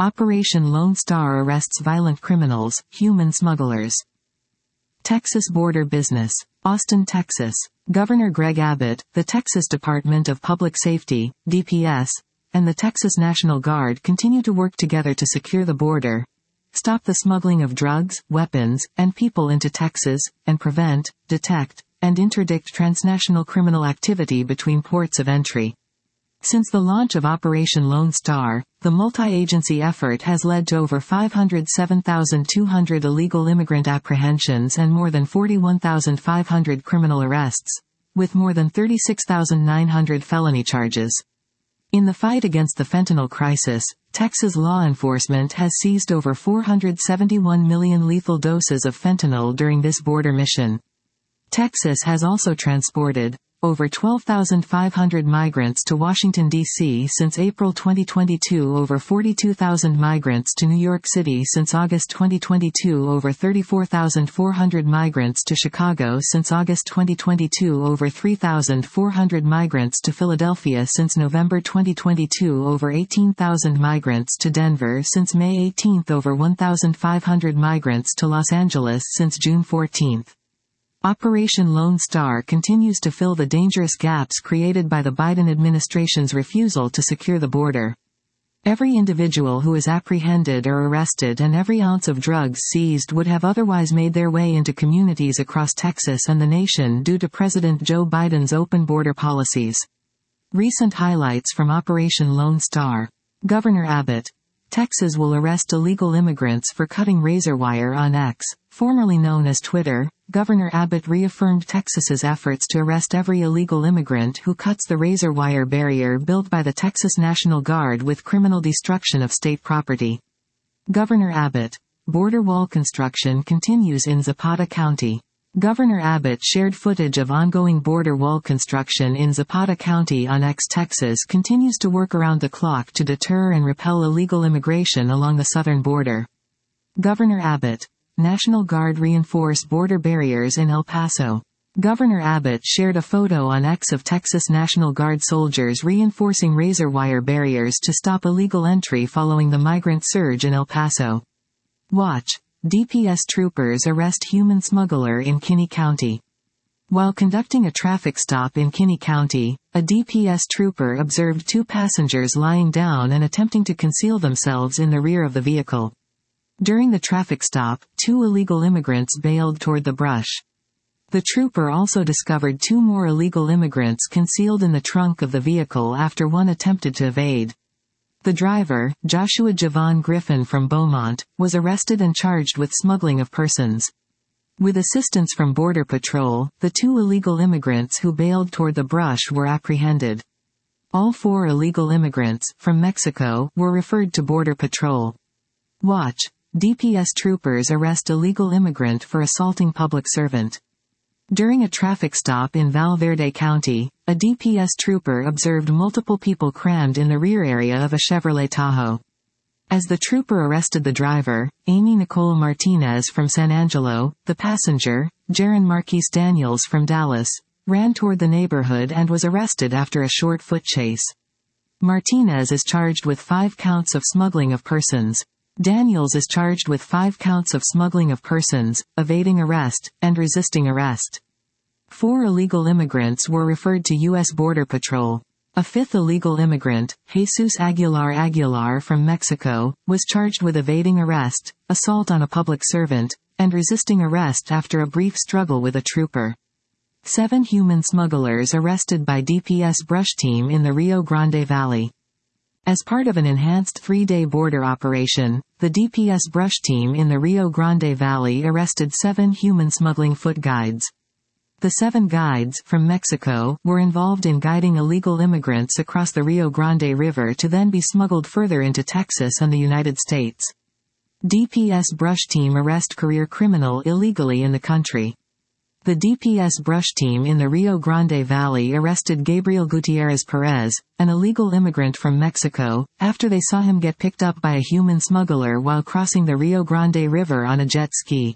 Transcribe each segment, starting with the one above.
Operation Lone Star arrests violent criminals, human smugglers. Texas border business. Austin, Texas. Governor Greg Abbott, the Texas Department of Public Safety, DPS, and the Texas National Guard continue to work together to secure the border, stop the smuggling of drugs, weapons, and people into Texas, and prevent, detect, and interdict transnational criminal activity between ports of entry. Since the launch of Operation Lone Star, the multi-agency effort has led to over 507,200 illegal immigrant apprehensions and more than 41,500 criminal arrests, with more than 36,900 felony charges. In the fight against the fentanyl crisis, Texas law enforcement has seized over 471 million lethal doses of fentanyl during this border mission. Texas has also transported over 12,500 migrants to Washington, D.C. since April 2022, over 42,000 migrants to New York City since August 2022, over 34,400 migrants to Chicago since August 2022, over 3,400 migrants to Philadelphia since November 2022, over 18,000 migrants to Denver since May 18, over 1,500 migrants to Los Angeles since June 14. Operation Lone Star continues to fill the dangerous gaps created by the Biden administration's refusal to secure the border. Every individual who is apprehended or arrested and every ounce of drugs seized would have otherwise made their way into communities across Texas and the nation due to President Joe Biden's open border policies. Recent highlights from Operation Lone Star. Governor Abbott. Texas will arrest illegal immigrants for cutting razor wire on X, formerly known as Twitter. Governor Abbott reaffirmed Texas's efforts to arrest every illegal immigrant who cuts the razor wire barrier built by the Texas National Guard with criminal destruction of state property. Governor Abbott. Border wall construction continues in Zapata County. Governor Abbott shared footage of ongoing border wall construction in Zapata County on X. Texas continues to work around the clock to deter and repel illegal immigration along the southern border. Governor Abbott. National Guard reinforce border barriers in El Paso. Governor Abbott shared a photo on X of Texas National Guard soldiers reinforcing razor wire barriers to stop illegal entry following the migrant surge in El Paso. Watch. DPS troopers arrest human smuggler in Kinney County. While conducting a traffic stop in Kinney County, a DPS trooper observed two passengers lying down and attempting to conceal themselves in the rear of the vehicle. During the traffic stop, two illegal immigrants bailed toward the brush. The trooper also discovered two more illegal immigrants concealed in the trunk of the vehicle after one attempted to evade. The driver, Joshua Javon Griffin from Beaumont, was arrested and charged with smuggling of persons. With assistance from Border Patrol, the two illegal immigrants who bailed toward the brush were apprehended. All four illegal immigrants, from Mexico, were referred to Border Patrol. Watch. DPS troopers arrest illegal immigrant for assaulting public servant. During a traffic stop in Val Verde County, a DPS trooper observed multiple people crammed in the rear area of a Chevrolet Tahoe. As the trooper arrested the driver, Amy Nicole Martinez from San Angelo, the passenger, Jaron Marquise Daniels from Dallas, ran toward the neighborhood and was arrested after a short foot chase. Martinez is charged with 5 counts of smuggling of persons. Daniels is charged with 5 counts of smuggling of persons, evading arrest, and resisting arrest. 4 illegal immigrants were referred to U.S. Border Patrol. A 5th illegal immigrant, Jesus Aguilar from Mexico, was charged with evading arrest, assault on a public servant, and resisting arrest after a brief struggle with a trooper. 7 human smugglers arrested by DPS brush team in the Rio Grande Valley. As part of an enhanced 3-day border operation, the DPS brush team in the Rio Grande Valley arrested 7 human smuggling foot guides. The 7 guides, from Mexico, were involved in guiding illegal immigrants across the Rio Grande River to then be smuggled further into Texas and the United States. DPS brush team arrest career criminal illegally in the country. The DPS brush team in the Rio Grande Valley arrested Gabriel Gutierrez Perez, an illegal immigrant from Mexico, after they saw him get picked up by a human smuggler while crossing the Rio Grande River on a jet ski.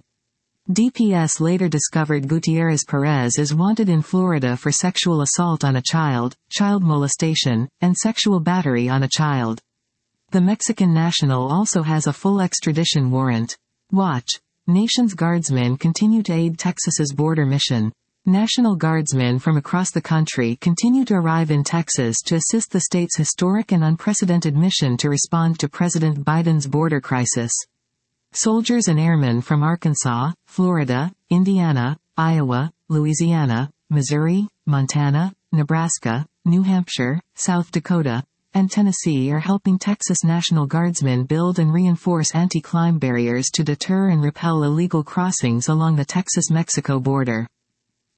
DPS later discovered Gutierrez Perez is wanted in Florida for sexual assault on a child, child molestation, and sexual battery on a child. The Mexican national also has a full extradition warrant. Watch. Nation's Guardsmen continue to aid Texas's border mission. National Guardsmen from across the country continue to arrive in Texas to assist the state's historic and unprecedented mission to respond to President Biden's border crisis. Soldiers and airmen from Arkansas, Florida, Indiana, Iowa, Louisiana, Missouri, Montana, Nebraska, New Hampshire, South Dakota, and Tennessee are helping Texas National Guardsmen build and reinforce anti-climb barriers to deter and repel illegal crossings along the Texas-Mexico border.